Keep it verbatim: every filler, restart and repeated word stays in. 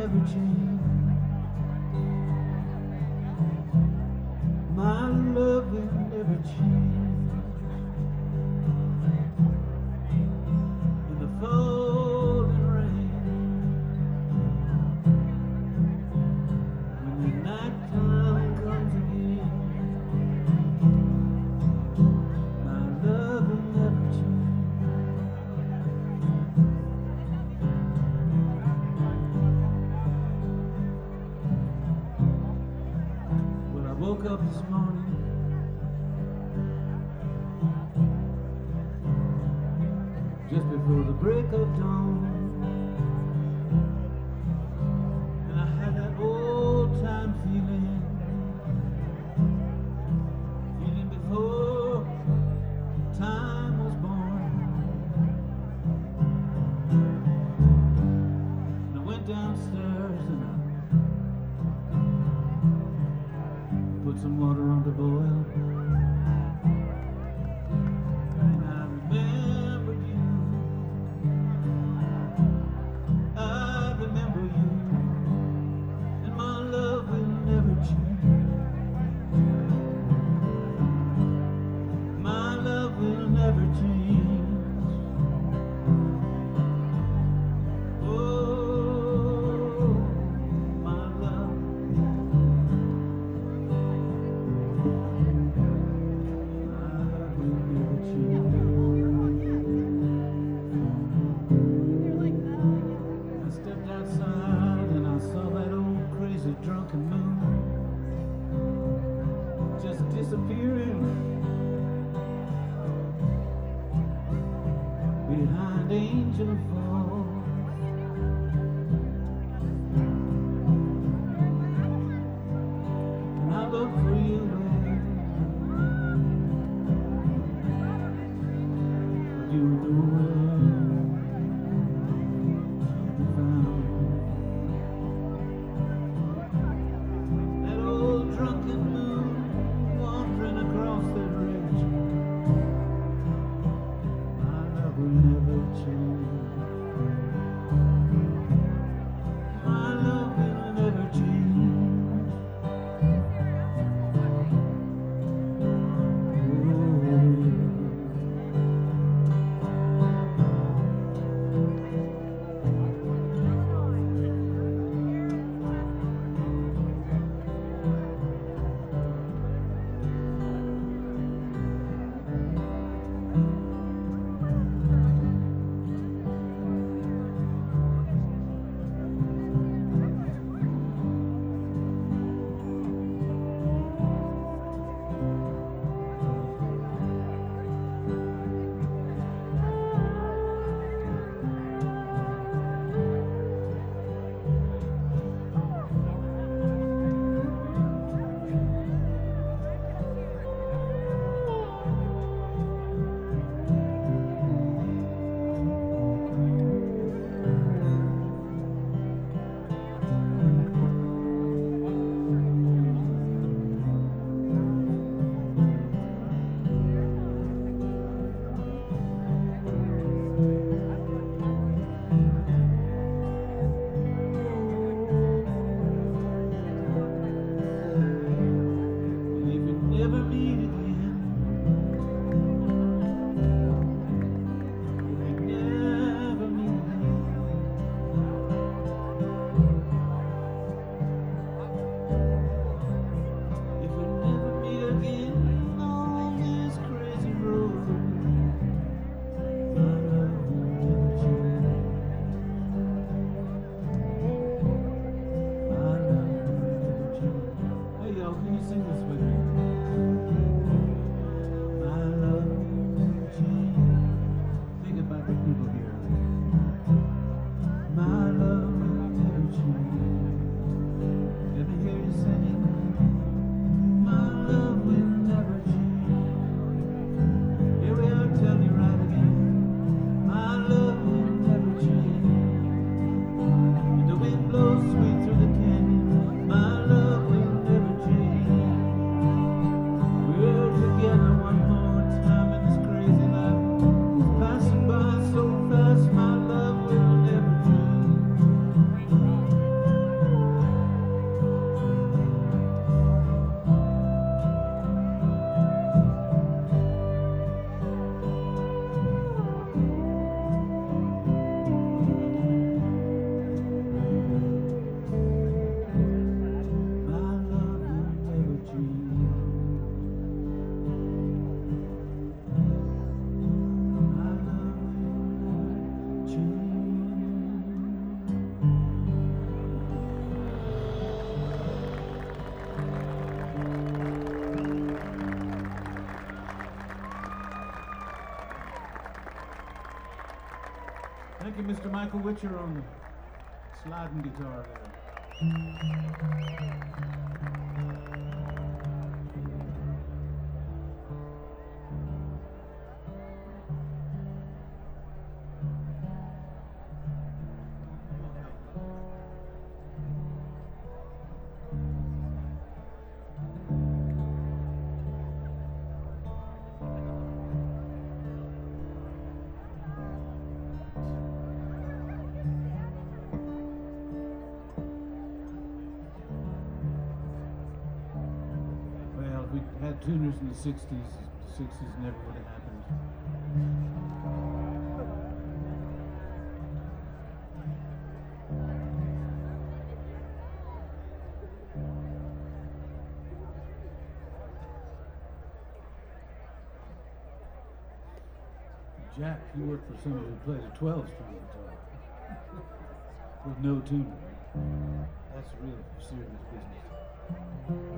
never change. My love will never change. In the falling rain, when the night time comes again, my love will never change. When I woke up this morning, just before the break of dawn, and I had that old time feeling, feeling before time was born. And I went downstairs and I put some water on the boil. you, Mister Michael Witcher, on the sliding guitar there. Well, if we had tuners in the sixties, the sixties never would have happened. Jack, you work for somebody who plays a twelve string guitar with no tuner. That's real serious business.